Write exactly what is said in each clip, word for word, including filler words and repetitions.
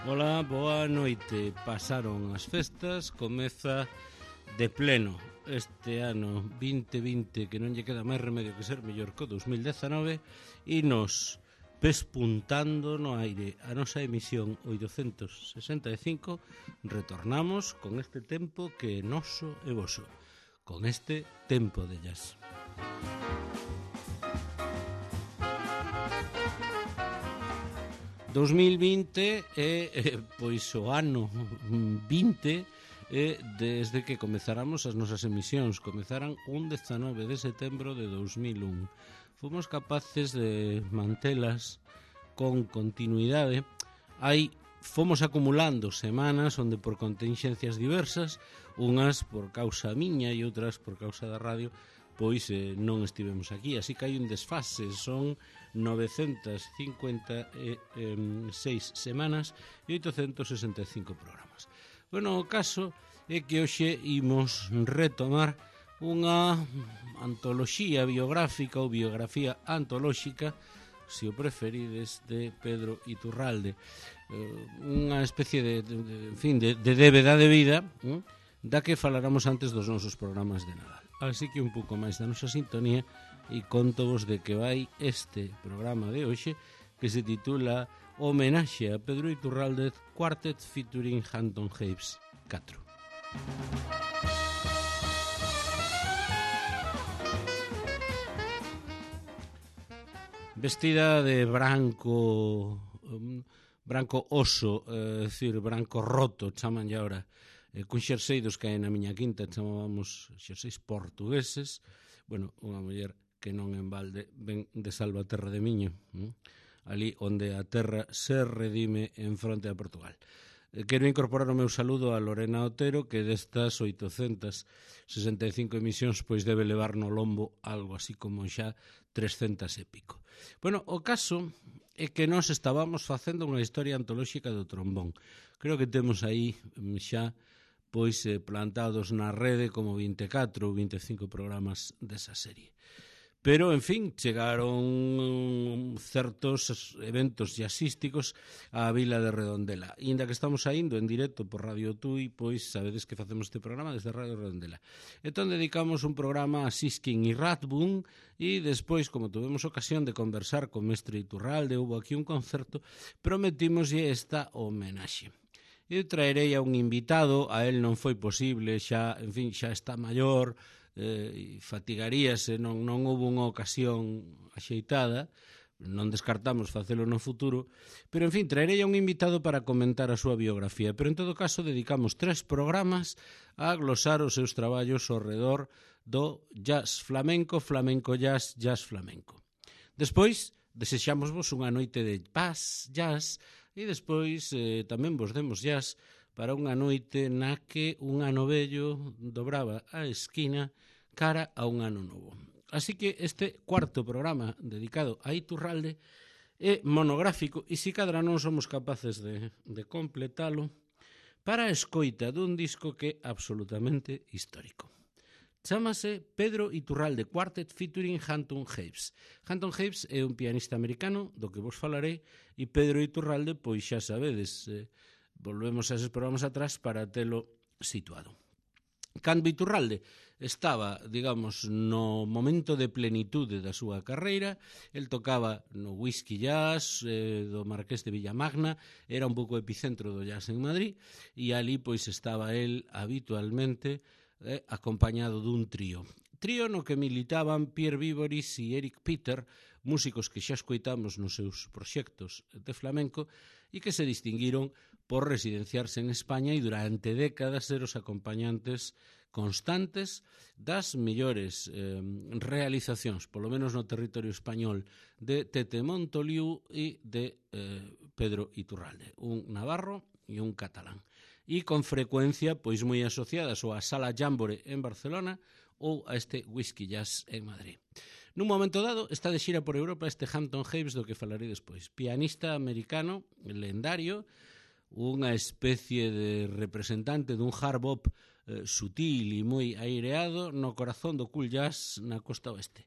Ola, boa noite. Pasaron as festas, comeza de pleno este ano vinte vinte, que non lle queda máis remedio que ser mellor que o dos mil dezanove, e nos pespuntando no aire a nosa emisión oitocentos sesenta e cinco. Retornamos con este tempo que é noso e voso, con este tempo de jazz. dos mil vinte é, eh, pois o ano vinte eh, desde que comezáramos as nosas emisións. Comezaran un dezanove de setembro de dos mil un. Fomos capaces de mantelas con continuidade. Aí fomos acumulando semanas onde por contingencias diversas, unhas por causa miña e outras por causa da radio, pois eh, non estivemos aquí, así que hai un desfase. Son novecentas cincuenta e seis semanas e oitocentos sesenta e cinco programas. Bueno, o caso é que hoxe imos retomar unha antoloxía biográfica ou biografía antolóxica, se o preferides, de Pedro Iturralde, unha especie de, de, de, en fin, de, de débeda de vida, eh, da que falaramos antes dos nosos programas de Nadal. Así que un pouco máis da nosa sintonía e contovos de que vai este programa de hoxe, que se titula Homenaxe a Pedro Iturralde Quartet featuring Hampton Heights catro. Vestida de branco, um, branco oso, é eh, dicir, branco roto, chaman ya ahora, eh, cun xerseidos que hai na miña quinta, chamábamos xerseis portugueses. Bueno, unha muller que non en balde ven de Salvaterra de Miño, hm? ali onde a terra se redime en fronte a Portugal. Eh, quero incorporar o meu saludo a Lorena Otero, que destas oitocentas sesenta e cinco emisións pois debe levar no lombo algo así como xa trescentas e pico. Bueno, o caso é que nós estábamos facendo unha historia antolóxica do trombón. Creo que temos aí xa pois eh, plantados na rede como vinte e catro ou vinte e cinco programas desa serie. Pero, en fin, chegaron certos eventos jazzísticos á vila de Redondela. E inda que estamos saindo en directo por Radio Tui, pois sabedes que facemos este programa desde Radio Redondela. Entón dedicamos un programa a Siskin e Rathbun, e despois, como tuvemos ocasión de conversar con Mestre Iturralde, houve aquí un concerto, prometimoslle esta homenaxe. Eu traerei a un invitado, a él non foi posible, xa, en fin, xa está maior, eh, fatigaríase, non, non houve unha ocasión axeitada, non descartamos facelo no futuro, pero, en fin, traerei a un invitado para comentar a súa biografía, pero, en todo caso, dedicamos tres programas a glosar os seus traballos ao redor do jazz flamenco, flamenco jazz, jazz flamenco. Despois, desexámosvos unha noite de paz, jazz, e despois eh, tamén vos demos jazz para unha noite na que un ano vello dobraba a esquina cara a un ano novo. Así que este cuarto programa dedicado a Iturralde é monográfico, e si cadra non somos capaces de, de completalo, para a escoita dun disco que é absolutamente histórico. Chámase Pedro Iturralde Quartet featuring Hampton Heights. Hampton Heights é un pianista americano do que vos falarei, e Pedro Iturralde, pois xa sabedes, eh, volvemos a eses programas atrás para telo situado. Cando Iturralde estaba, digamos, no momento de plenitude da súa carreira, el tocaba no Whisky Jazz eh, do Marqués de Villamagna, era un pouco epicentro do jazz en Madrid, e ali pois estaba el habitualmente eh, acompañado dun trío. Trío no que militaban Pierre Viboris e Eric Peter, músicos que xa escoitamos nos seus proxectos de flamenco e que se distinguiron por residenciarse en España e durante décadas ser os acompañantes constantes das mellores eh, realizacións, polo menos no territorio español, de Tete Montoliu e de eh, Pedro Iturralde, un navarro e un catalán. E con frecuencia pois moi asociadas ou a Sala Jambore en Barcelona ou a este Whisky Jazz en Madrid. Nun momento dado está de xira por Europa este Hampton Heights do que falarei despois. Pianista americano, lendario, unha especie de representante dun hard bop eh, sutil e moi aireado no corazón do cool jazz na costa oeste.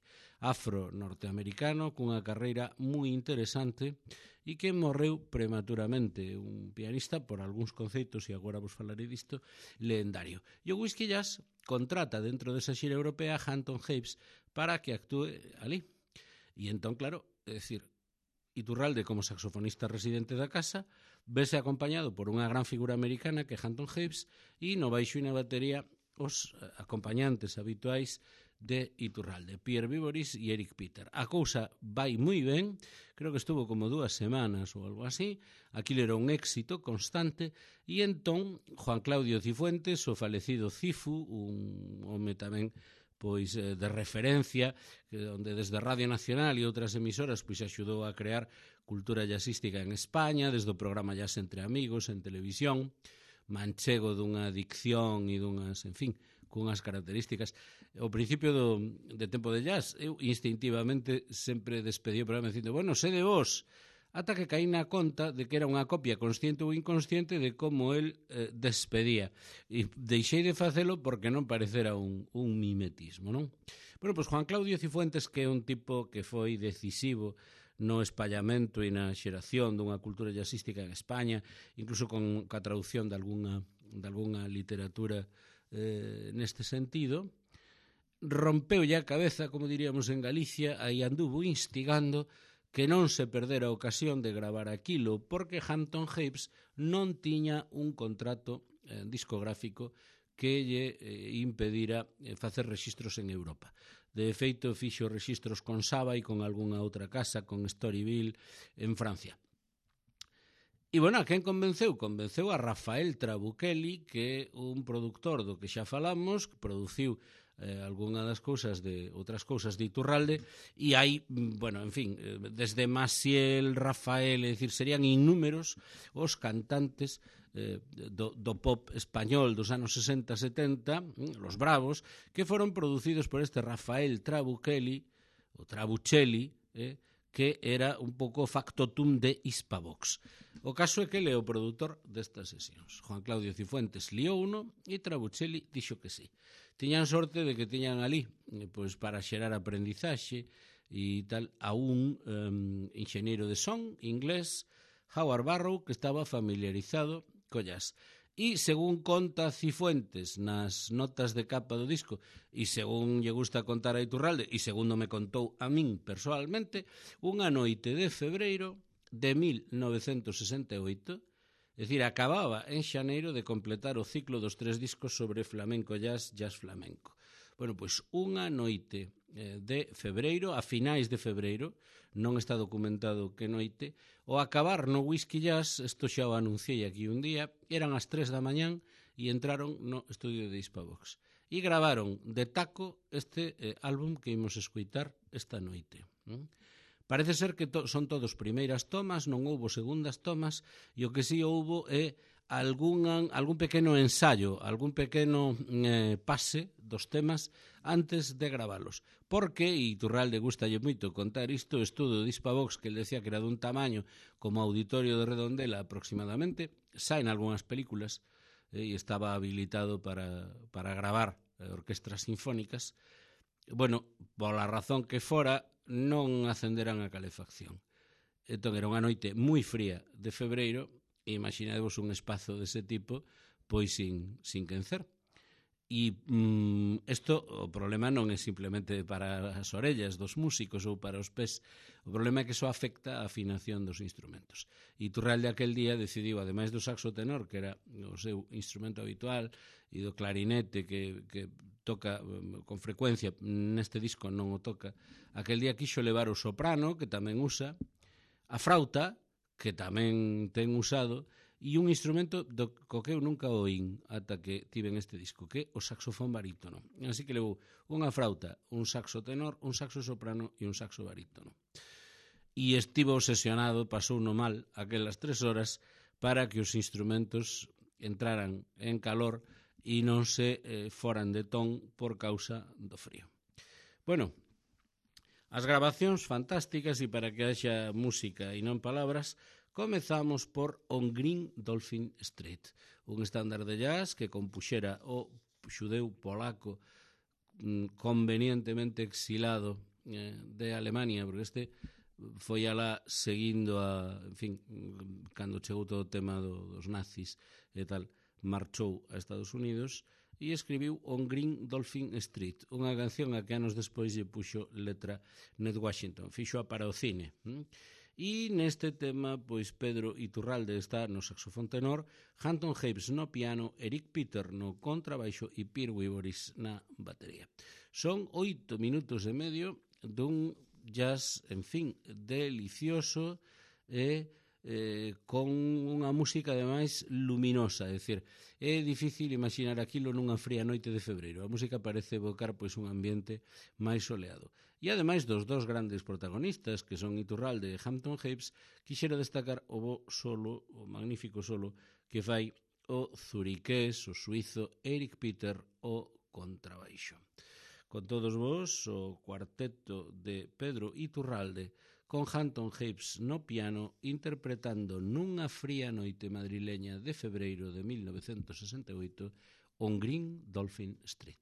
afro-norteamericano cunha carreira moi interesante e que morreu prematuramente, un pianista por algúns conceitos, e agora vos falarei disto, lendario. E o Whisky Jazz contrata dentro desa xira europea a Hampton Hapes para que actúe ali. E entón, claro, é dicir, Iturralde, como saxofonista residente da casa, vese acompañado por unha gran figura americana que é Hampton Hapes, e no baixo e na batería os acompañantes habituais de Iturralde, Pierre Viboris e Eric Peter. A cousa vai moi ben, creo que estuvo como dúas semanas ou algo así, aquilo era un éxito constante, e entón Juan Claudio Cifuentes, o falecido Cifu, un home tamén pois de referencia, onde desde Radio Nacional e outras emisoras pois axudou a crear cultura jazzística en España, desde o programa Jazz entre Amigos en televisión, manchego dunha dicción e dunhas, en fin, cunhas características. Ao principio do, de Tempo de Jazz, eu instintivamente sempre despedí o programa dicindo, bueno, sede vos, ata que caí na conta de que era unha copia consciente ou inconsciente de como el eh, despedía. E deixei de facelo porque non parecera un, un mimetismo, non? Bueno, pois Juan Claudio Cifuentes, que é un tipo que foi decisivo no espallamento e na xeración dunha cultura jazzística en España, incluso con a traducción de alguna, de alguna literatura eh, neste sentido, rompeu ya a cabeza, como diríamos en Galicia, aí anduvo instigando que non se perdera a ocasión de gravar aquilo, porque Hampton Hapes non tiña un contrato eh, discográfico que lle eh, impedira eh, facer rexistros en Europa. De feito, fixo rexistros con Saba e con algunha outra casa, con Storyville, en Francia. E, bueno, a quen convenceu? Convenceu a Rafael Trabuchelli, que é un productor do que xa falamos, que produciu eh, algunha das cousas de outras cousas de Iturralde, e hai, bueno, en fin, desde Maciel, Rafael, é dicir, serían innúmeros os cantantes eh, do, do pop español dos anos sesenta setenta, los Bravos, que foron producidos por este Rafael Trabuchelli, o Trabuchelli, eh, que era un pouco factotum de Hispavox. O caso é que ele é o produtor destas sesións. Juan Claudio Cifuentes liou uno e Trabuchelli dixo que sí. Tiñan sorte de que tiñan ali, pois, para xerar aprendizaxe e tal, a un um, enxeñeiro de son inglés, Howard Barrow, que estaba familiarizado co jazz. E, según conta Cifuentes nas notas de capa do disco, e según lle gusta contar a Iturralde, e segundo me contou a min personalmente, unha noite de febreiro de mil novecentos sesenta e oito, é dicir, acababa en xaneiro de completar o ciclo dos tres discos sobre flamenco jazz, jazz flamenco. Bueno, pois unha noite eh, de febreiro, a finais de febreiro, non está documentado que noite, o acabar no Whisky Jazz, isto xa o anunciei aquí un día, eran as tres da mañán e entraron no estudio de Hispavox. E gravaron de taco este eh, álbum que imos escoitar esta noite. ¿Mm? Parece ser que to- son todos primeiras tomas, non houbo segundas tomas, e o que si houbo é algún, algún pequeno ensayo, algún pequeno eh, pase dos temas antes de gravalos. Porque, e Iturralde gustalle moito contar isto, o estudo de Hispavox, que ele decía que era dun tamaño como auditorio de Redondela aproximadamente, saen algunhas películas eh, e estaba habilitado para, para gravar eh, orquestras sinfónicas. Bueno, pola razón que fora, non acenderan a calefacción. Entón, era unha noite moi fría de febreiro, e imaginadevos un espazo dese tipo, pois sin, sin quencer. E mm, isto, o problema non é simplemente para as orellas dos músicos ou para os pés, o problema é que iso afecta a afinación dos instrumentos. E Iturralde aquel día decidiu, ademais do saxo tenor, que era o seu instrumento habitual, e do clarinete que, que toca con frecuencia, neste disco non o toca, aquel día quixo levar o soprano, que tamén usa, a frauta, que tamén ten usado, e un instrumento do co que eu nunca oín ata que tiven este disco, que é o saxofón barítono. Así que levou unha frauta, un saxo tenor, un saxo soprano e un saxo barítono. E estivo obsesionado, pasou no mal aquelas tres horas para que os instrumentos entraran en calor e non se eh, foran de ton por causa do frío. Bueno, as grabacións fantásticas, e para que haxa música e non palabras, comezamos por On Green Dolphin Street, un estándar de jazz que compuxera o xudeu polaco convenientemente exilado eh, de Alemania, porque este foi alá seguindo a, en fin, cando chegou todo o tema do, dos nazis e tal, marchou a Estados Unidos e escribiu On Green Dolphin Street, unha canción a que anos despois lle puxo letra Ned Washington, fixoa para o cine. Hm? E neste tema, pois Pedro Iturralde está no saxofón tenor, Hampton Hapes no piano, Eric Peter no contrabaixo e Pierre Wiboris na batería. Son oito minutos e medio dun jazz, en fin, delicioso e eh, con unha música ademais luminosa, é dicir, é difícil imaginar aquilo nunha fría noite de febreiro. A música parece evocar pois un ambiente máis soleado. E ademais dos dos grandes protagonistas, que son Iturralde e Hampton Hapes, quixera destacar o bo solo, o magnífico solo que fai o zuriqués, o suizo Eric Peter, o contrabaixo. Con todos vos, o cuarteto de Pedro Iturralde con Hampton Hapes no piano interpretando nunha fría noite madrileña de febreiro de mil novecentos sesenta e oito On Green Dolphin Street.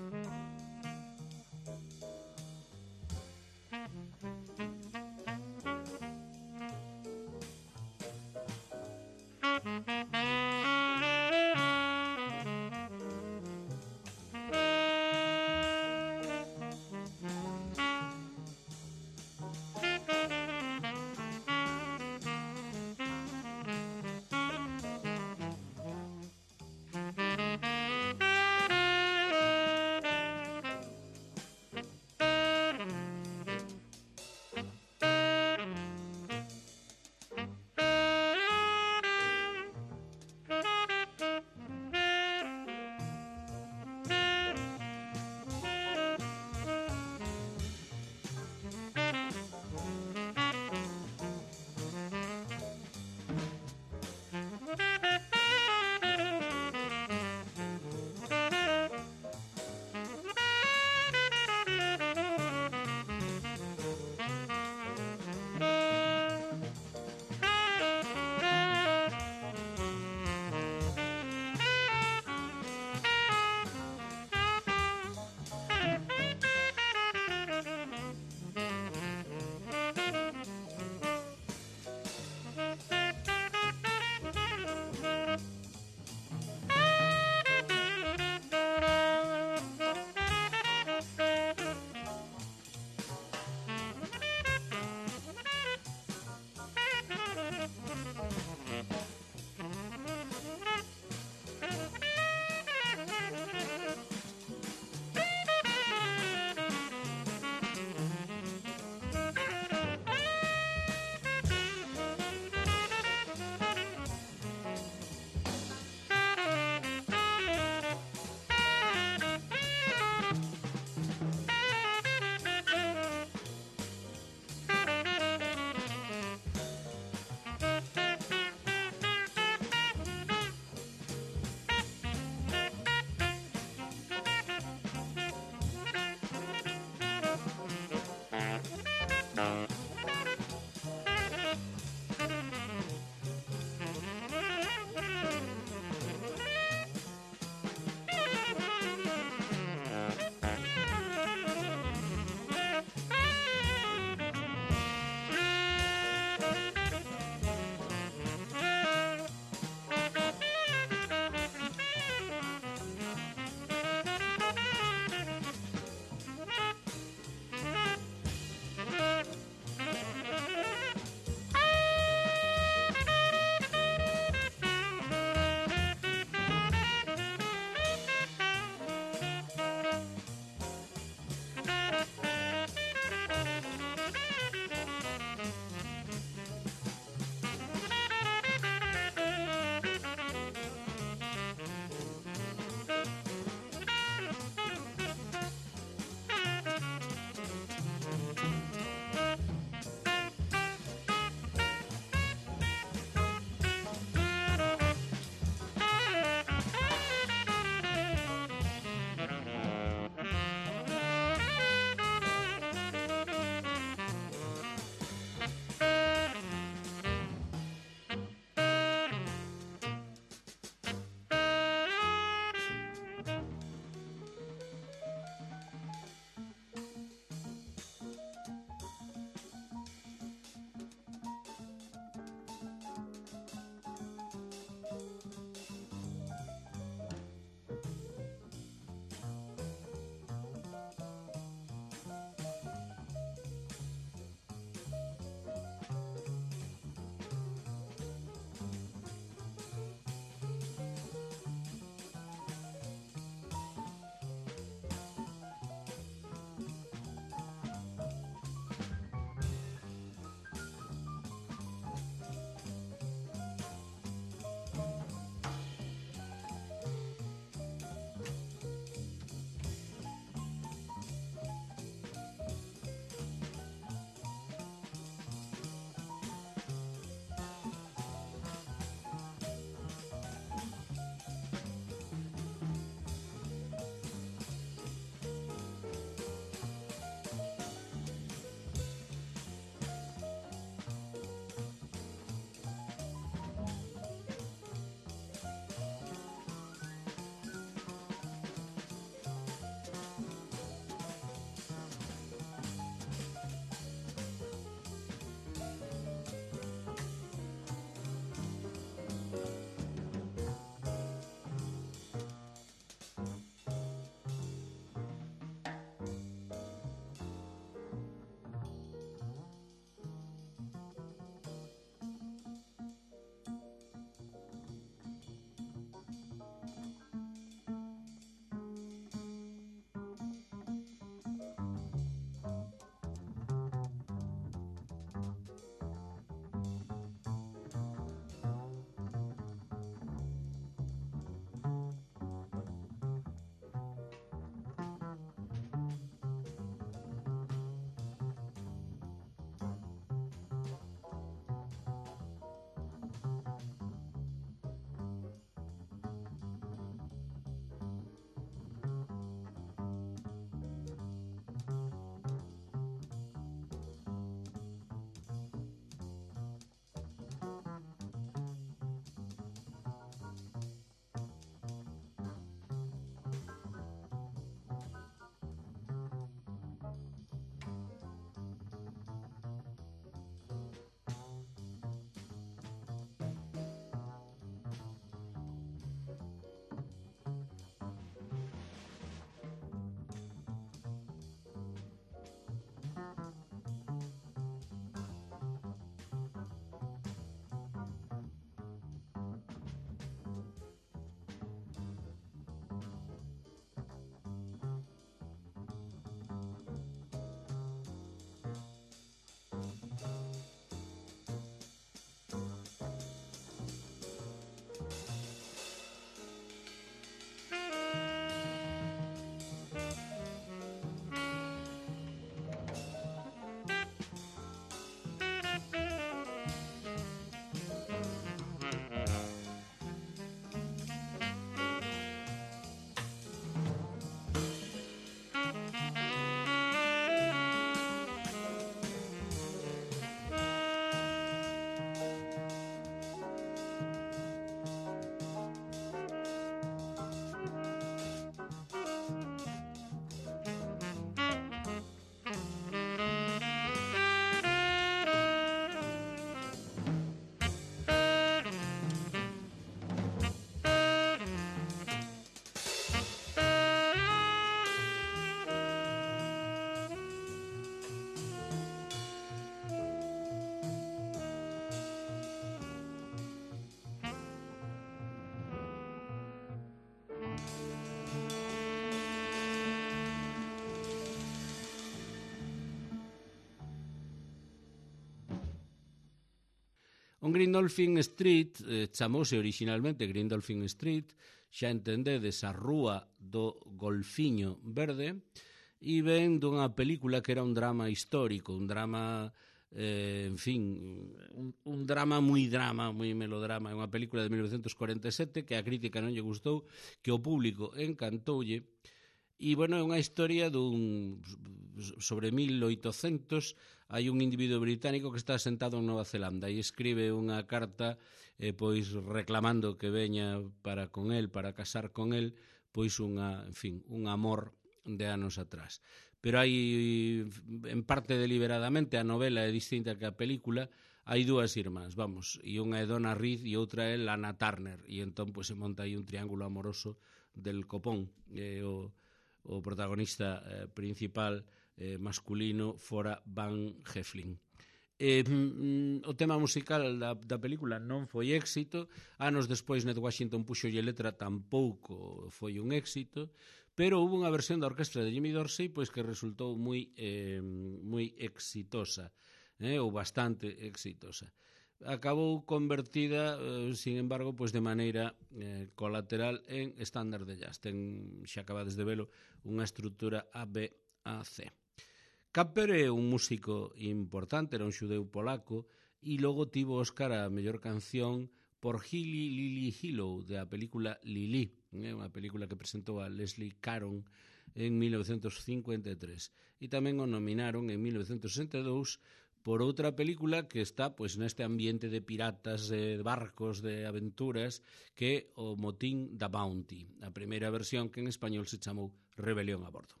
On Grindolphin Street eh, chamouse originalmente Grindolphin Street, xa entendedes a rúa do golfiño verde, e ven dunha película que era un drama histórico, un drama, eh, en fin, un, un drama moi drama, moi melodrama, é unha película de mil novecentos cuarenta e sete que a crítica non lle gustou, que o público encantoulle. E, bueno, é unha historia dun, sobre mil oitocentos, hai un individuo británico que está sentado en Nova Zelanda e escribe unha carta eh, pois reclamando que veña para con el, para casar con el, pois unha, en fin, un amor de anos atrás. Pero hai, en parte deliberadamente, a novela é distinta que a película, hai dúas irmás, vamos, e unha é Donna Reed e outra é Lana Turner, e entón pois se monta aí un triángulo amoroso del copón, e o o protagonista eh, principal eh, masculino fora Van Heflin. Eh, mm, o tema musical da, da película non foi éxito, anos despois Ned Washington puxolle letra, tampouco foi un éxito, pero hubo unha versión da orquestra de Jimmy Dorsey pois que resultou moi eh, moi exitosa, eh, ou bastante exitosa. Acabou convertida, eh, sin embargo, pois de maneira eh, colateral en estándar de jazz. Ten, xa acabades de velo, unha estrutura A B A C. Capper é un músico importante, era un xudeu polaco, e logo tivo Óscar a mellor canción por Hilly Lily Hillow, da película Lili, eh, unha película que presentou a Leslie Caron en mil novecentos cincuenta e tres. E tamén o nominaron en mil novecentos sesenta e dous por outra película que está pois neste ambiente de piratas, de barcos, de aventuras, que é o Motín da Bounty, a primeira versión que en español se chamou Rebelión a bordo.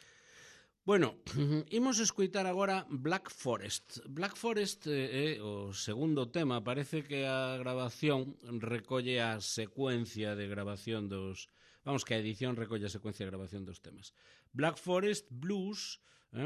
Bueno, imos escoitar agora Black Forest. Black Forest é o segundo tema, parece que a grabación recolle a secuencia de grabación dos... Vamos, que a edición recolle a secuencia de grabación dos temas. Black Forest Blues, eh,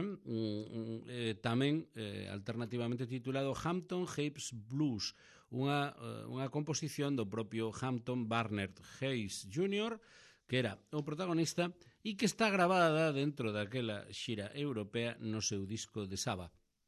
eh, tamén eh, alternativamente titulado Hampton Hayes Blues, unha, eh, unha composición do propio Hampton Barnett Hayes júnior, que era o protagonista e que está grabada dentro daquela xira europea no seu disco de Saba.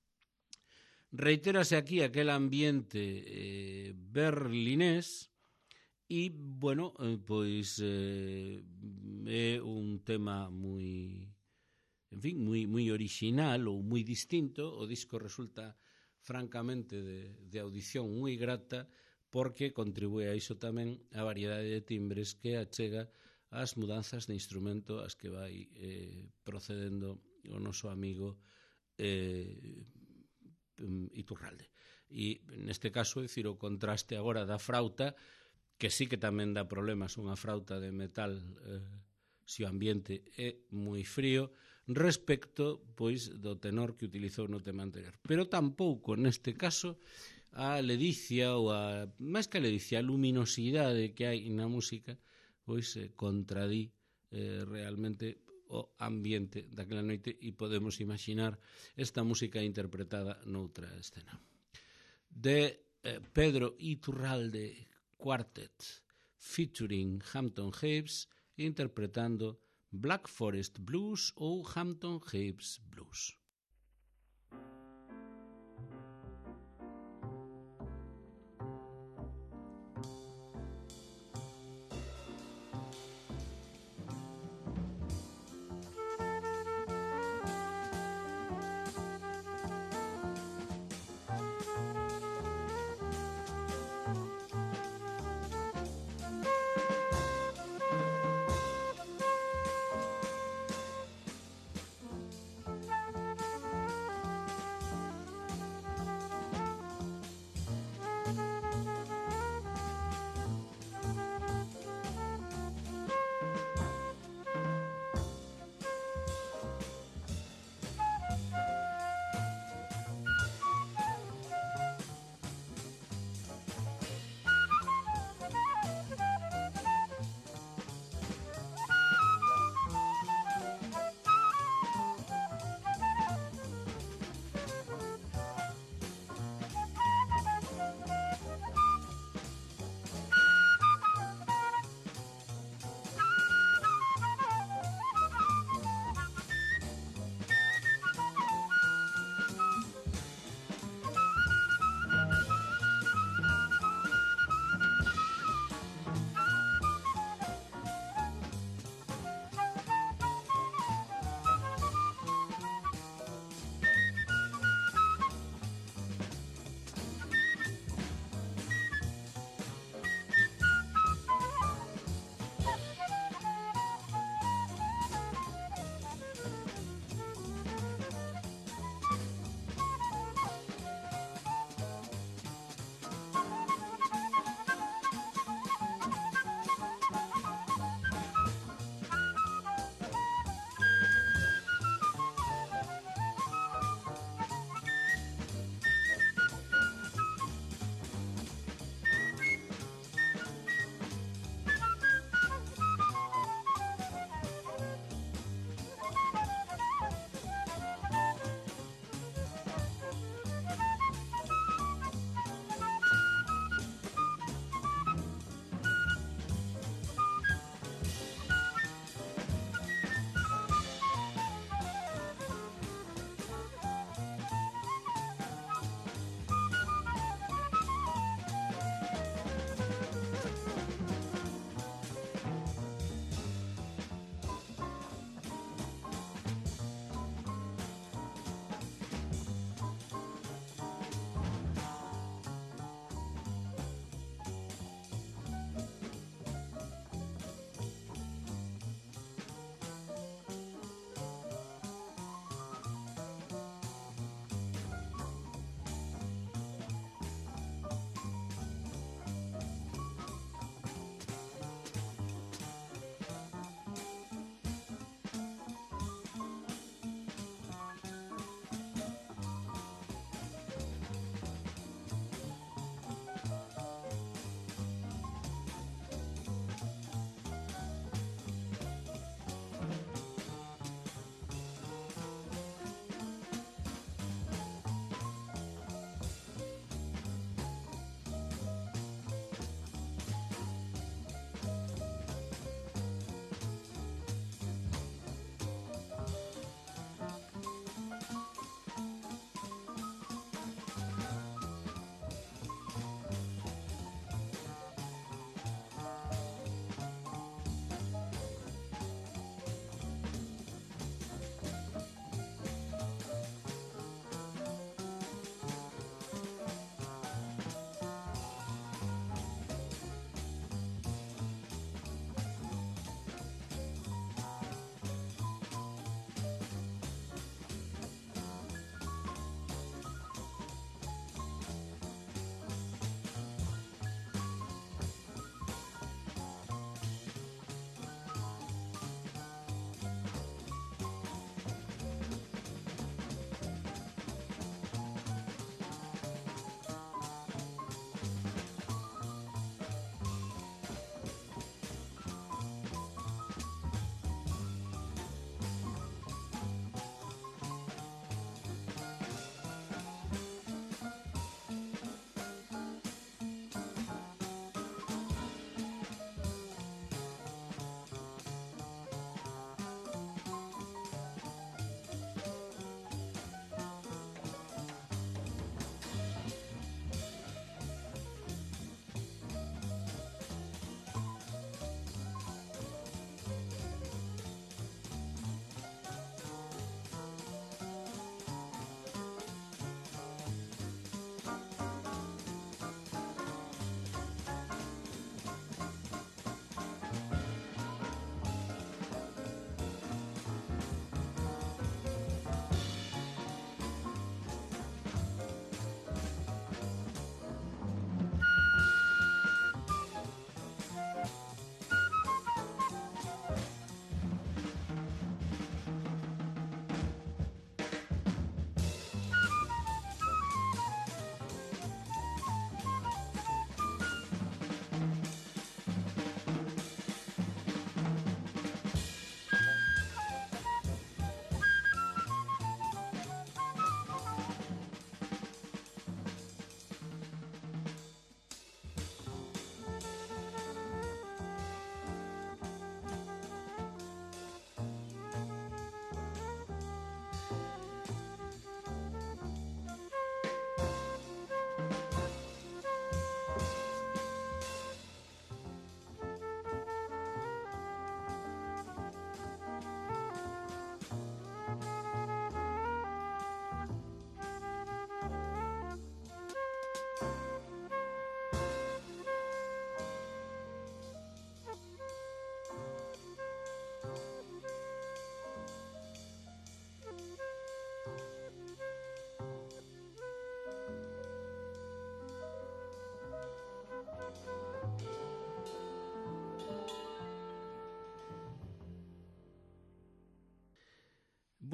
Reitérase aquí aquel ambiente eh, berlinés e, bueno, eh, pois eh, é un tema moi, en fin, moi, moi original ou moi distinto. O disco resulta francamente de, de audición moi grata porque contribúe a iso tamén a variedade de timbres que achega as mudanzas de instrumento as que vai eh, procedendo o noso amigo eh, Iturralde. E neste caso, é dicir, o contraste agora da frauta, que sí que tamén dá problemas unha frauta de metal eh, se o ambiente é moi frío, respecto pois do tenor que utilizou no tema anterior. Pero tampouco neste caso a ledicia ou a, máis que a ledicia, a luminosidade que hai na música pois eh, contradí eh, realmente o ambiente daquela noite e podemos imaginar esta música interpretada noutra escena. De eh, Pedro Iturralde Quartet featuring Hampton Hayes interpretando Black Forest Blues ou Hampton Hayes Blues.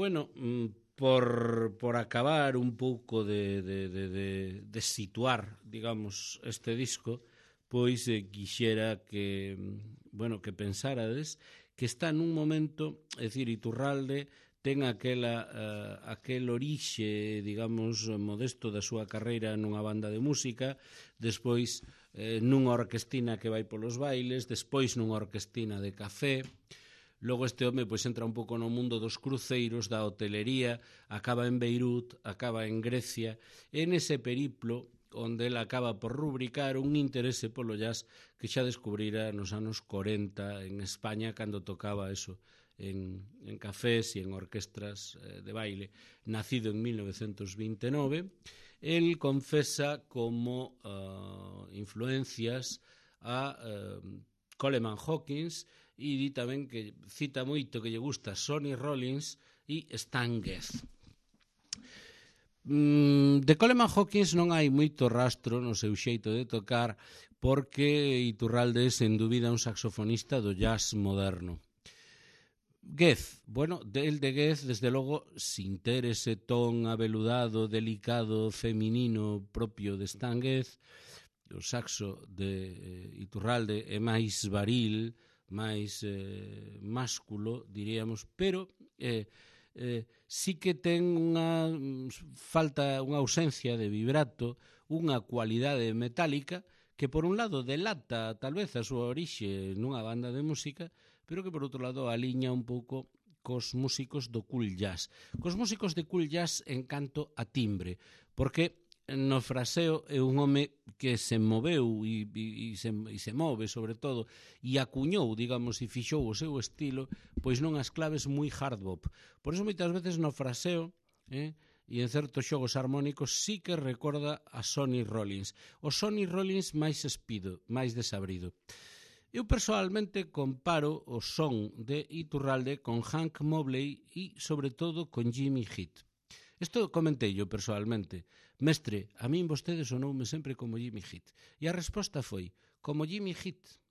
bueno, por, por acabar un pouco de, de, de, de, de situar, digamos, este disco, pois eh, quixera que, bueno, que pensarades que está nun momento, é dicir, Iturralde ten aquela, uh, aquel orixe, digamos, modesto da súa carreira nunha banda de música, despois eh, nunha orquestina que vai polos bailes, despois nunha orquestina de café. Logo este home pois entra un pouco no mundo dos cruceiros, da hotelería, acaba en Beirut, acaba en Grecia, e nese periplo onde ele acaba por rubricar un interese polo jazz que xa descubrira nos anos corenta en España cando tocaba eso en, en cafés e en orquestras eh, de baile. Nacido en mil novecientos vinte e nove, el confesa como uh, influencias a uh, Coleman Hawkins e di tamén que cita moito que lle gusta Sonny Rollins e Stan Getz. De Coleman Hawkins non hai moito rastro no seu xeito de tocar porque Iturralde é sen dúbida un saxofonista do jazz moderno. Getz, bueno, del de Getz desde logo sin ter ese ton aveludado, delicado, feminino propio de Stan Getz, o saxo de Iturralde é máis varil, máis eh, másculo, diríamos, pero eh, eh, sí que ten unha falta, unha ausencia de vibrato, unha cualidade metálica que por un lado delata tal vez a súa orixe nunha banda de música, pero que por outro lado aliña un pouco cos músicos do cool jazz. Cos músicos de cool jazz en canto a timbre, porque no fraseo é un home que se moveu e, e, e, se, e se move sobre todo e acuñou, digamos, e fixou o seu estilo pois non as claves moi hard bop. Por iso moitas veces no fraseo eh, e en certos xogos armónicos sí que recorda a Sonny Rollins. O Sonny Rollins máis espido, máis desabrido. Eu personalmente comparo o son de Iturralde con Hank Mobley e sobre todo con Jimmy Heath. Isto comentei yo personalmente. Mestre, a min vostede sonoume sempre como Jimmy Heath. E a resposta foi, como Jimmy Heath?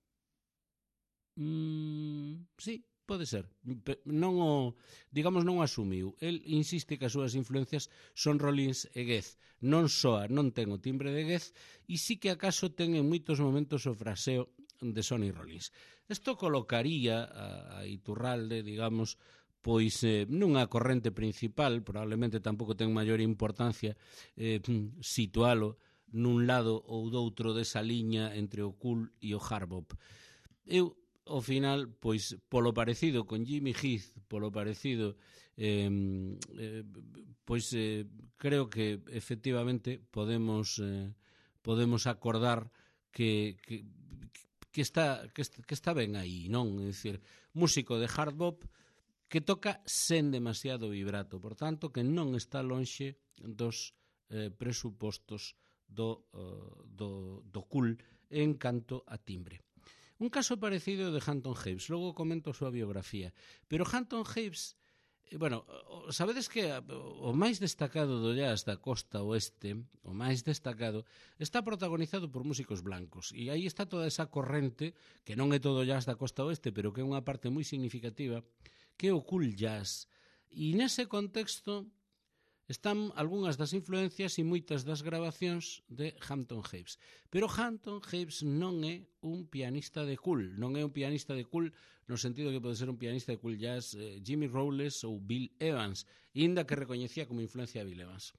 Mm, sí, pode ser. Non o, digamos, non o asumiu. El insiste que as súas influencias son Rollins e Getz. Non soa, non ten o timbre de Getz e sí que acaso ten en moitos momentos o fraseo de Sonny Rollins. Isto colocaría a, a Iturralde, digamos, pois eh, nunha corrente principal, probablemente tampouco ten maior importancia eh, situalo nun lado ou doutro desa liña entre o cool e o hard bop. Eu, ao final, pois polo parecido con Jimmy Heath, polo parecido eh, eh, pois eh, creo que efectivamente podemos eh, podemos acordar que, que, que, está, que, que está ben aí, non? É dicir, músico de hard bop que toca sen demasiado vibrato, por tanto, que non está lonxe dos eh, presupostos do, uh, do, do cool en canto a timbre. Un caso parecido de Hampton Hawes, logo comento a súa biografía, pero Hampton Hawes, eh, bueno, sabedes que o máis destacado do jazz da costa oeste, o máis destacado, está protagonizado por músicos blancos, e aí está toda esa corrente, que non é todo jazz da costa oeste, pero que é unha parte moi significativa, que é o cool jazz. E nese contexto están algunhas das influencias e moitas das grabacións de Hampton Hawes. Pero Hampton Hawes non é un pianista de cool, non é un pianista de cool no sentido que pode ser un pianista de cool jazz eh, Jimmy Rowles ou Bill Evans, inda que recoñecía como influencia a Bill Evans.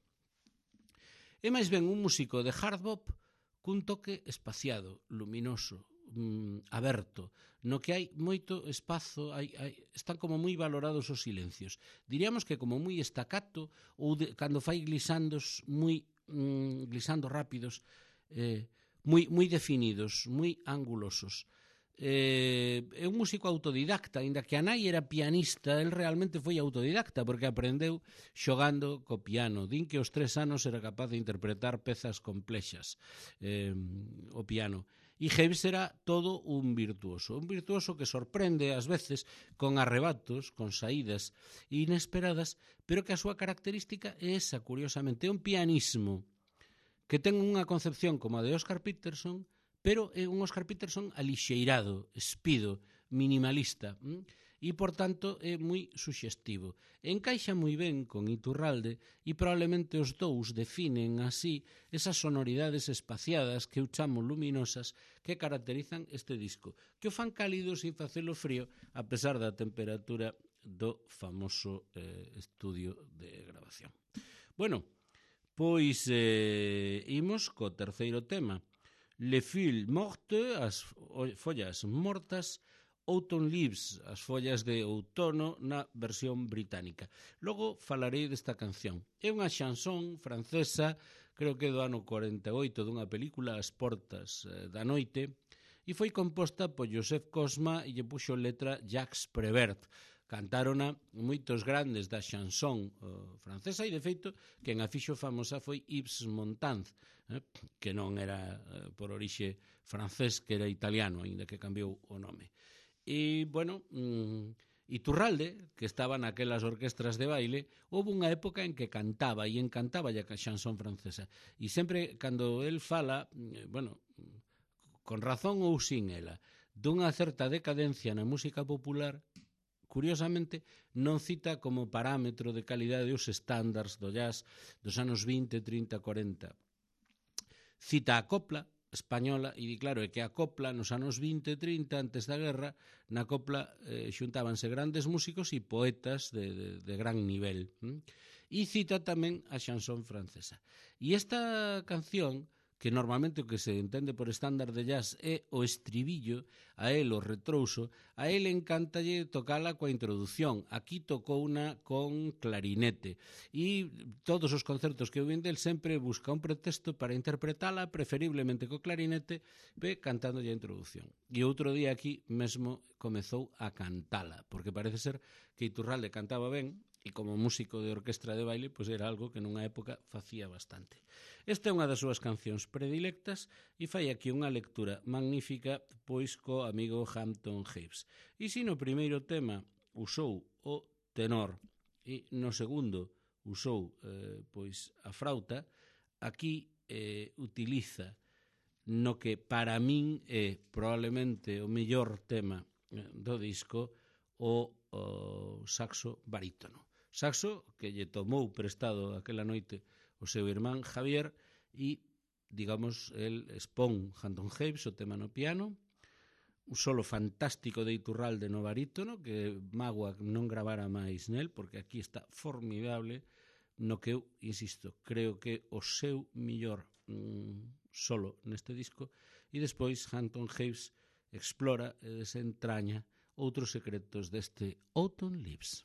É máis ben un músico de hard bop cun toque espaciado, luminoso, aberto, no que hai moito espazo, hai, hai, están como moi valorados os silencios. Diríamos que como moi estacato ou de, cando fai glisandos moi mm, glisandos rápidos, eh, moi, moi definidos, moi angulosos. Eh, é un músico autodidacta, ainda que a nai era pianista, el realmente foi autodidacta porque aprendeu xogando co piano. Din que aos tres anos era capaz de interpretar pezas complexas eh, o piano. E Hawes era todo un virtuoso, un virtuoso que sorprende ás veces con arrebatos, con saídas inesperadas, pero que a súa característica é esa, curiosamente, é un pianismo que ten unha concepción como a de Oscar Peterson, pero é un Oscar Peterson alixeirado, espido, minimalista. e, por tanto, é moi suxestivo. Encaixa moi ben con Iturralde e probablemente os dous definen así esas sonoridades espaciadas que eu chamo luminosas que caracterizan este disco, que o fan cálido sin facelo frío a pesar da temperatura do famoso eh, estudio de grabación. Bueno, pois eh, imos co terceiro tema. Le fil morte, as follas mortas, Autumn Leaves, as follas de outono na versión británica. Logo falarei desta canción. É unha chanson francesa, creo que do ano cuarenta e oito, dunha película As portas eh, da noite, e foi composta por Joseph Cosma e lle puxo letra Jacques Prévert. Cantárona moitos grandes da chanson uh, francesa e, de feito, quen a fixo famosa foi Yves Montand, eh, que non era uh, por orixe francés, que era italiano, aínda que cambiou o nome. E, bueno, mm, Iturralde, que estaba naquelas orquestras de baile, houve unha época en que cantaba e encantaba a chanson francesa. E sempre, cando el fala, eh, bueno, con razón ou sin ela, dunha certa decadencia na música popular, curiosamente, non cita como parámetro de calidade os estándares do jazz dos anos vinte, trinta, cuarenta. Cita a copla española e di, claro, é que a copla nos anos vinte, trinta, antes da guerra, na copla eh, xuntábanse grandes músicos e poetas de, de, de gran nivel. Hm? E cita tamén a chanson francesa. E esta canción, que normalmente o que se entende por estándar de jazz é o estribillo, a él o retrouso, a él encantalle tocala coa introdución. Aquí tocou unha con clarinete. E todos os concertos que eu vin del sempre busca un pretexto para interpretala, preferiblemente co clarinete, ve cantando a introducción. E outro día aquí mesmo comezou a cantala, porque parece ser que Iturralde cantaba ben, e como músico de orquestra de baile, pois era algo que nunha época facía bastante. Esta é unha das súas cancións predilectas e fai aquí unha lectura magnífica pois co amigo Hampton Hawes. E se no primeiro tema usou o tenor e no segundo usou eh, pois a frauta, aquí eh, utiliza no que para min é probablemente o mellor tema do disco o, o saxo barítono. Saxo que lle tomou prestado aquela noite o seu irmán Javier e, digamos, el expón Hampton Hawes o tema no piano, un solo fantástico de Iturralde no barítono que magua non gravara máis nel, porque aquí está formidable, no que eu, insisto, creo que o seu millor mm, solo neste disco, e despois Hampton Hawes explora e desentraña outros secretos deste Autumn Leaves.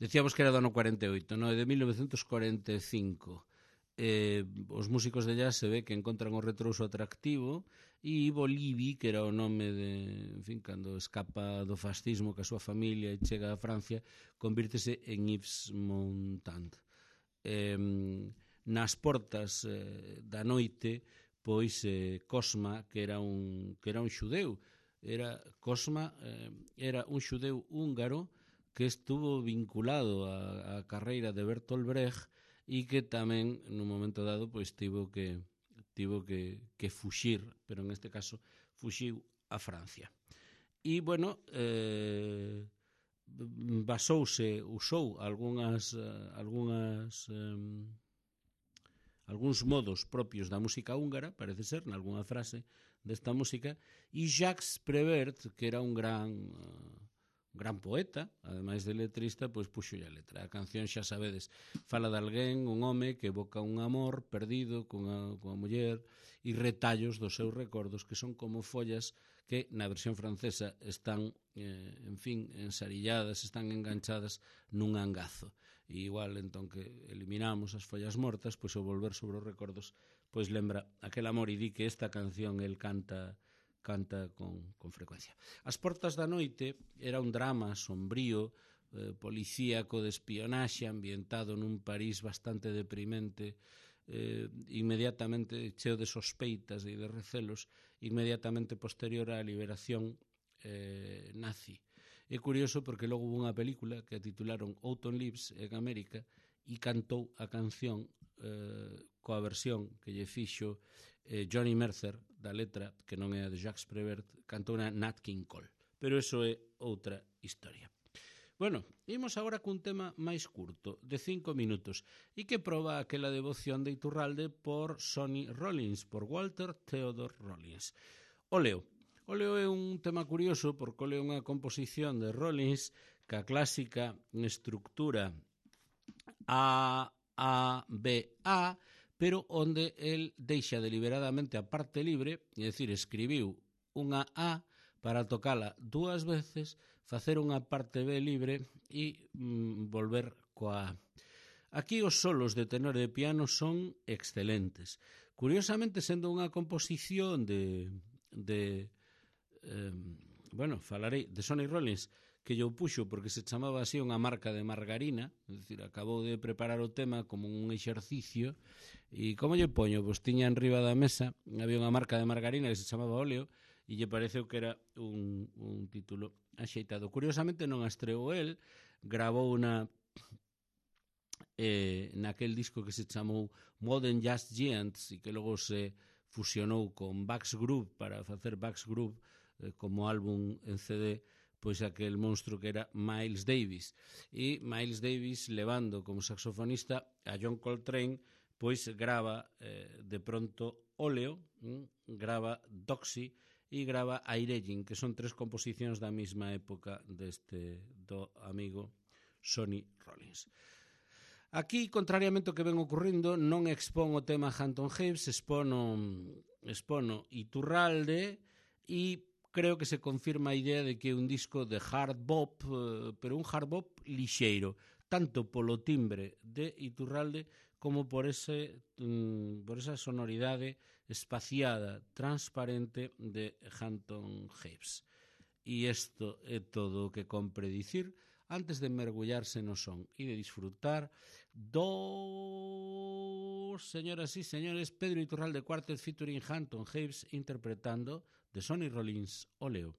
Decíamos que era do ano cuarenta e oito, non? É de mil novecentos cuarenta e cinco. Eh, os músicos de jazz se ve que encontran o retrouso atractivo e Ivo Livi, que era o nome de, en fin, cando escapa do fascismo ca súa familia e chega a Francia, convírtese en Yves Montand. Eh, nas portas eh, da noite, pois eh, Cosma, que era un, que era un xudeu, era Cosma eh, era un xudeu húngaro que estuvo vinculado á, á carreira de Bertolt Brecht e que tamén, nun momento dado, pois tivo que tivo que, que fuxir, pero en este caso fuxiu a Francia. E, bueno, eh, basouse, usou algunhas, algunhas eh, algúns modos propios da música húngara, parece ser, nalgúna frase desta música, e Jacques Prévert, que era un gran... Uh, gran poeta, ademais de letrista, pois puxo a letra. A canción, xa sabedes, fala de alguén, un home que evoca un amor perdido cunha, cunha muller e retallos dos seus recordos que son como follas que na versión francesa están, eh, en fin, ensarilladas, están enganchadas nun angazo. E igual, entón, que eliminamos as follas mortas, pois o volver sobre os recordos, pois lembra aquel amor e di que esta canción el canta canta con, con frecuencia. As portas da noite era un drama sombrío, eh, policíaco de espionaxe ambientado nun París bastante deprimente, eh, inmediatamente cheo de sospeitas e de recelos, inmediatamente posterior á liberación eh, nazi. É curioso porque logo hubo unha película que a titularon Autumn Leaves en América e cantou a canción eh, coa versión que lle fixo eh, Johnny Mercer da letra, que non é a de Jacques Prévert, cantou na Nat King Cole. Pero eso é outra historia. Bueno, imos agora cun tema máis curto, de cinco minutos, e que proba aquela devoción de Iturralde por Sonny Rollins, por Walter Theodore Rollins. O leo. O leo é un tema curioso porque o leo é unha composición de Rollins ca clásica estructura A, A, B, A, pero onde el deixa deliberadamente a parte libre, é dicir, escribiu unha A para tocala dúas veces, facer unha parte B libre e mm, volver coa A. Aquí os solos de tenor e de piano son excelentes. Curiosamente, sendo unha composición de... de eh, bueno, falarei de Sonny Rollins, que yo puxo porque se chamaba así unha marca de margarina, é dicir, acabou de preparar o tema como un exercicio, e como lle poño, pois tiña en riba da mesa, había unha marca de margarina que se chamaba Óleo, e lle pareceu que era un, un título axeitado. Curiosamente non a estreou el, grabou na eh, naquel disco que se chamou Modern Jazz Giants e que logo se fusionou con Bax Groove para facer Bax Groove eh, como álbum en C D, pois aquel monstro que era Miles Davis. E Miles Davis, levando como saxofonista a John Coltrane, pois grava eh, de pronto Óleo, mm, grava Doxy e grava Airegin, que son tres composicións da mesma época deste do amigo Sonny Rollins. Aquí, contrariamente ao que ven ocurrindo, non expón o tema Hampton Heads, expono, expono Iturralde e creo que se confirma a idea de que é un disco de hard bop, pero un hard bop lixeiro, tanto polo timbre de Iturralde como por ese por esa sonoridade espaciada, transparente de Hampton Heads. E isto é todo o que compre dicir antes de mergullarse no son e de disfrutar dos, señoras e señores, Pedro Iturralde Quartet featuring Hampton Heads interpretando de Sonny Rollins, Óleo.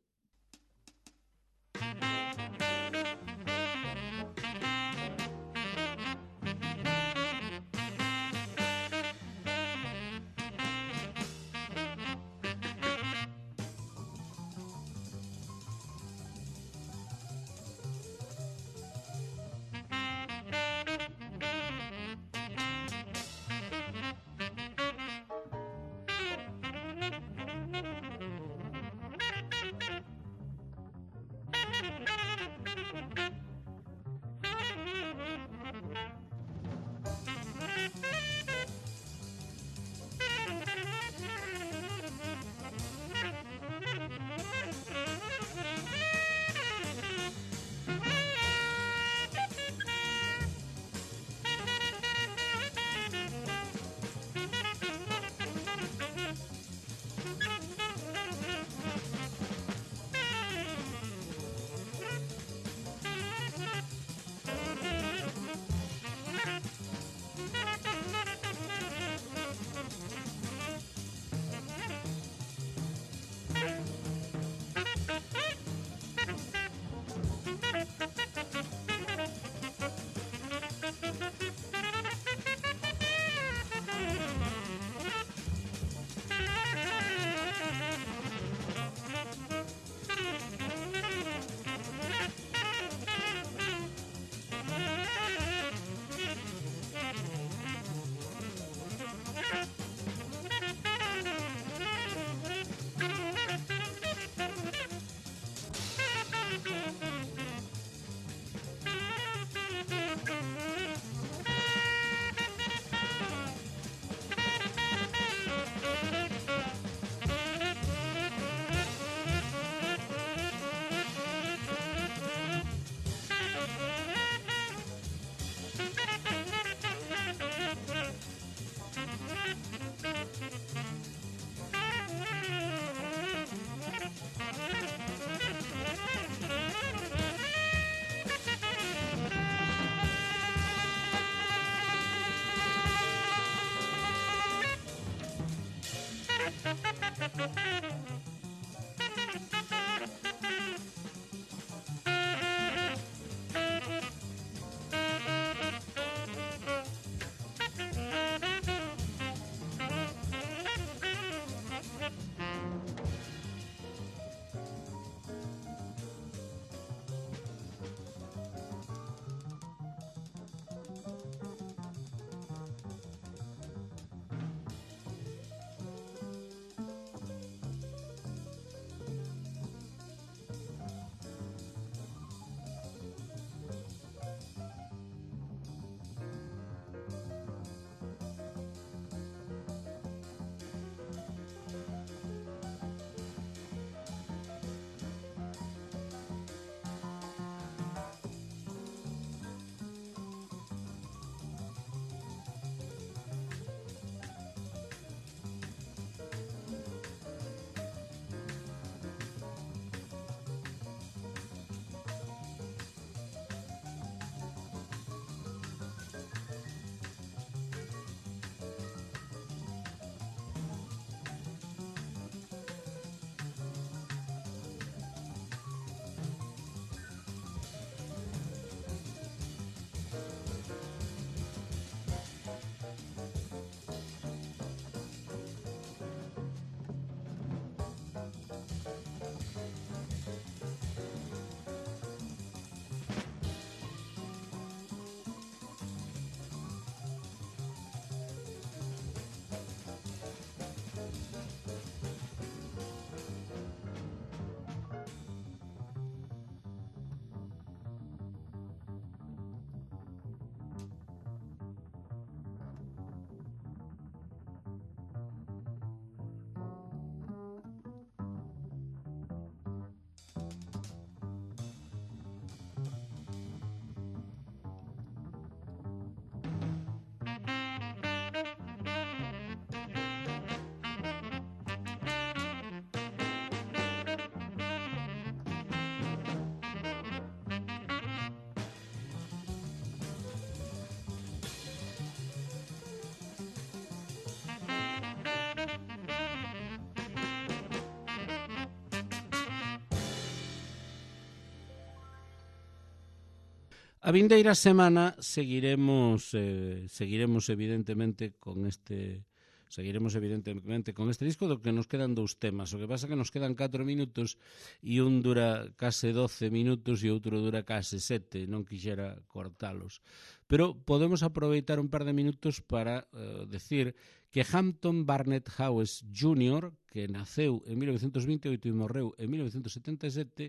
A vindeira semana seguiremos eh, seguiremos evidentemente con este seguiremos evidentemente con este disco do que nos quedan dous temas. O que pasa é que nos quedan catro minutos e un dura case doce minutos e outro dura case sete, non quixera cortalos. Pero podemos aproveitar un par de minutos para eh, decir que Hampton Barnett Howes júnior, que naceu en mil novecentos vinte e oito e morreu en mil novecentos setenta e sete,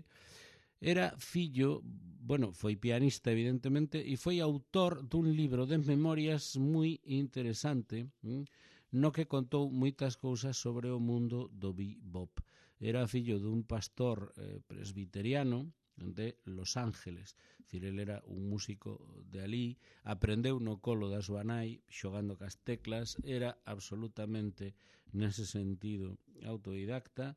era fillo, bueno, foi pianista evidentemente, e foi autor dun libro de memorias moi interesante, hm, no que contou moitas cousas sobre o mundo do bebop. Era fillo dun pastor eh, presbiteriano de Los Ángeles, dicir, ele era un músico de alí, aprendeu no colo da súa nai, xogando cas teclas, era absolutamente, nese sentido, autodidacta.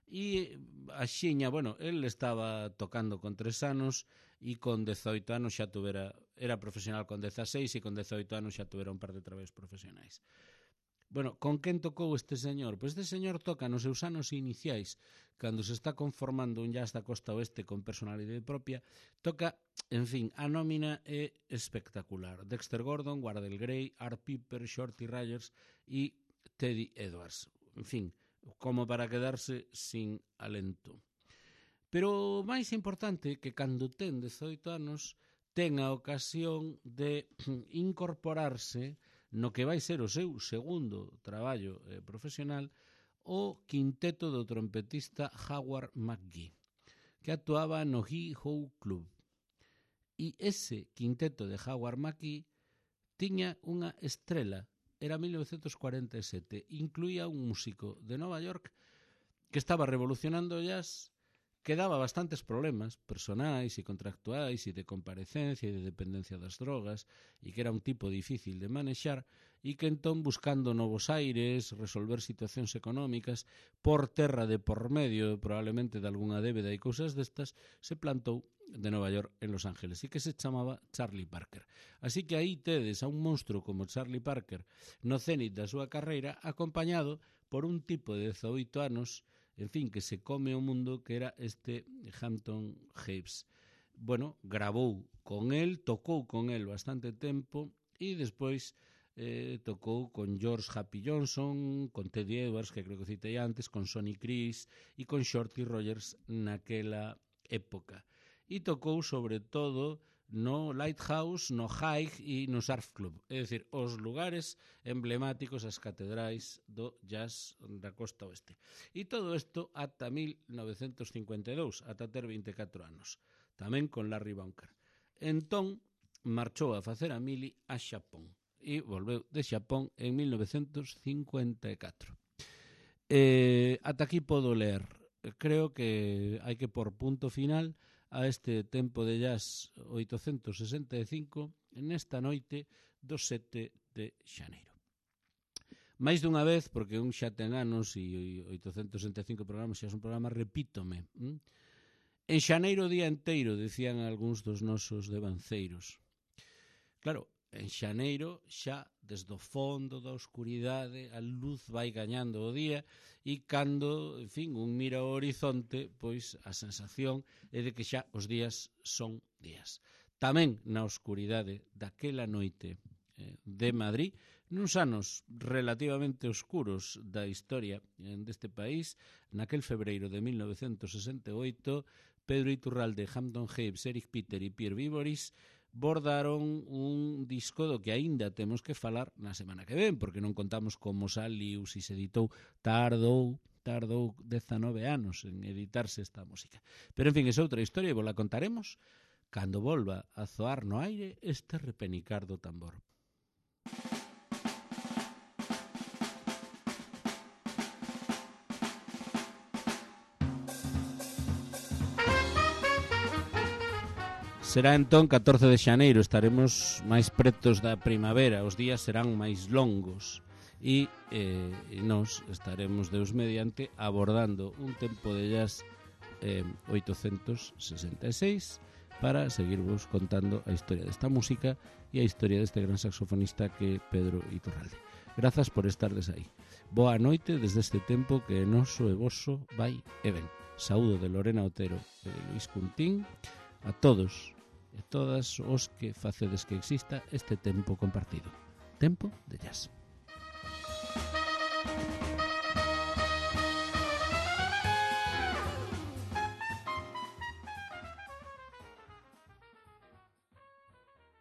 E axiña, bueno, el estaba tocando con tres anos e con dezoito anos xa tuvera, era profesional con dezaseis e con dezoito anos xa tuvera un par de traballos profesionais. Bueno, con quen tocou este señor? Pois este señor toca nos seus anos iniciais, cando se está conformando un jazz da costa oeste con personalidade propia, toca, en fin, a nómina é espectacular. Dexter Gordon, Wardell Gray, Art Piper, Shorty Rogers e Teddy Edwards. En fin, como para quedarse sin alento. Pero o máis importante que cando ten dezoito anos ten a ocasión de incorporarse no que vai ser o seu segundo traballo eh, profesional o quinteto do trompetista Howard McGhee, que actuaba no Hee-Ho Club. E ese quinteto de Howard McGhee tiña unha estrela. Era mil novecentos cuarenta e sete, incluía un músico de Nova York que estaba revolucionando o jazz, que daba bastantes problemas personais e contractuais e de comparecencia e de dependencia das drogas, e que era un tipo difícil de manexar, e que entón, buscando novos aires, resolver situacións económicas, por terra de por medio, probablemente de algunha débeda e cousas destas, se plantou de Nova York en Los Ángeles, e que se chamaba Charlie Parker. Así que aí tedes a un monstruo como Charlie Parker no cénit da súa carreira, acompañado por un tipo de dezaoito anos, en fin, que se come o mundo, que era este Hampton Hapes. Bueno, grabou con el, tocou con el bastante tempo, e despois eh, tocou con George Happy Johnson, con Teddy Edwards, que creo que citei antes, con Sonny Criss e con Shorty Rogers naquela época. E tocou sobre todo no Lighthouse, no Haig e no Surf Club, é dicir, os lugares emblemáticos, as catedrais do jazz da costa oeste. E todo isto ata mil novecentos cincuenta e dous, ata ter vinte e catro anos, tamén con Larry Bunker. Entón, marchou a facer a mili a Xapón e volveu de Xapón en mil novecentos cincuenta e catro. Eh, ata aquí podo ler. Creo que hai que por punto final a este tempo de jazz oitocentos sesenta e cinco nesta noite do sete de xaneiro. máis dunha vez, porque un xa ten anos e oitocentos sesenta e cinco programas xa son programas, repítome. ¿Mm? En xaneiro o día enteiro, decían algúns dos nosos devanceiros. Claro, en xaneiro xa desde o fondo da oscuridade a luz vai gañando o día e cando, en fin, un mira o horizonte, pois a sensación é de que xa os días son días. Tamén na oscuridade daquela noite eh, de Madrid, nuns anos relativamente oscuros da historia eh, deste país, naquel febreiro de mil novecentos sesenta e oito, Pedro Iturralde, Hampton Hapes, Eric Peter e Pierre Viboris bordaron un disco do que aínda temos que falar na semana que ven, porque non contamos como saliu, se se editou, tardou, tardou dezanove anos en editarse esta música. Pero, en fin, é outra historia e vos la contaremos cando volva a zoar no aire este repenicar do tambor. Será entón catorce de xaneiro, estaremos máis pretos da primavera, os días serán máis longos e eh, nós estaremos, Deus mediante, abordando un tempo de jazz eh, oitocentos sesenta e seis para seguirvos contando a historia desta música e a historia deste gran saxofonista que é Pedro Iturralde. Grazas por estardes aí. Boa noite desde este tempo que noso e voso vai e ven. Saúdo de Lorena Otero e de Luis Cuntín a todos e todas os que facedes que exista este tempo compartido. Tempo de jazz.